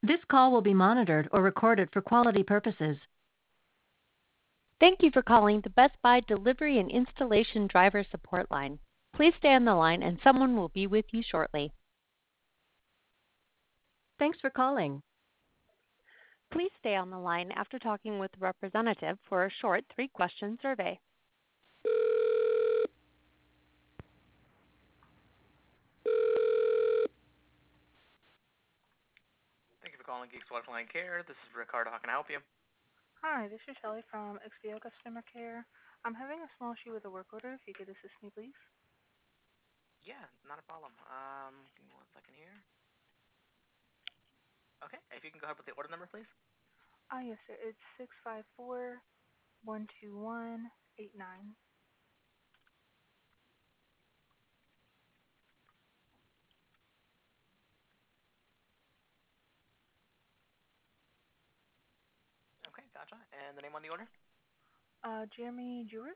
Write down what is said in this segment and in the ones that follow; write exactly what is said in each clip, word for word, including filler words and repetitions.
This call will be monitored or recorded for quality purposes. Thank you for calling the Best Buy Delivery and Installation Driver Support Line. Please stay on the line and someone will be with you shortly. Thanks for calling. Please stay on the line after talking with a representative for a short three-question survey. Thank you for calling Geeks Lifeline Care. This is Ricardo. How can I help you? Hi, this is Shelly from X B O Customer Care. I'm having a small issue with a work order. If you could assist me, please. Yeah, not a problem. Um, give me one second here. Okay, if you can go ahead with the order number, please. Ah, yes, sir. It's six five four one two one eight nine. Okay, gotcha. And the name on the order? Uh, Jeremy Jewett.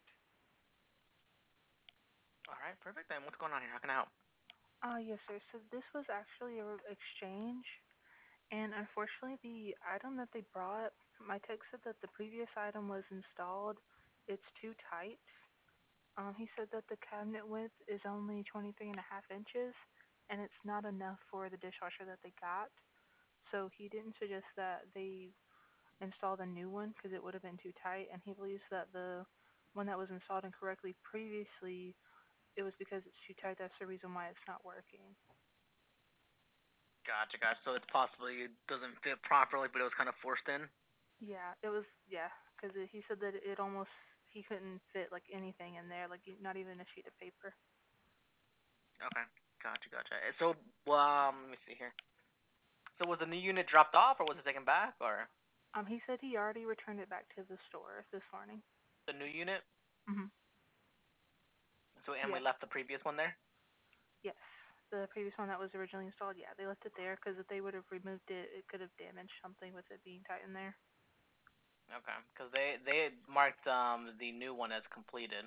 All right, perfect. And what's going on here? How can I help? Ah, yes, sir. So this was actually a re- exchange, and unfortunately, the item that they brought, my tech said that the previous item was installed. It's too tight. Um, he said that the cabinet width is only twenty-three and a half inches, and it's not enough for the dishwasher that they got. So he didn't suggest that they install the new one because it would have been too tight, and he believes that the one that was installed incorrectly previously, it was because it's too tight. That's the reason why it's not working. Gotcha, gotcha. So it's possibly it doesn't fit properly, but it was kind of forced in? Yeah, it was, yeah, because he said that it almost, he couldn't fit like anything in there, like e- not even a sheet of paper. Okay, gotcha, gotcha. Uh, So, um, let me see here. So was the new unit dropped off, or was it taken back, or Um, he said he already returned it back to the store this morning. the new unit? Mhm. So, and we Yeah. left the previous one there? Yes. The previous one that was originally installed, yeah, they left it there because if they would have removed it, it could have damaged something with it being tight in there. Okay, because they, they had marked um, the new one as completed,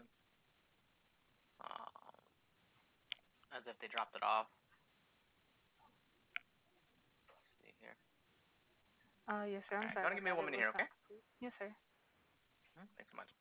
uh, as if they dropped it off. Let's see here. Uh, yes, sir. I'm Alright, sorry gotta about give me a that. It moment was here, not okay? complete. Yes, sir. Hmm, thanks so much.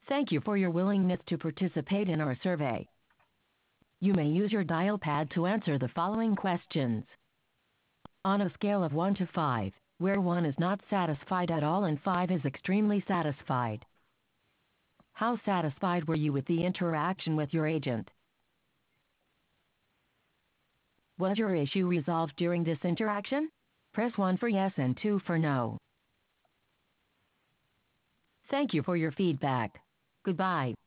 Thank you for your willingness to participate in our survey. You may use your dial pad to answer the following questions. On a scale of one to five, where one is not satisfied at all and five is extremely satisfied, how satisfied were you with the interaction with your agent? Was your issue resolved during this interaction? Press one for yes and two for no. Thank you for your feedback. Goodbye.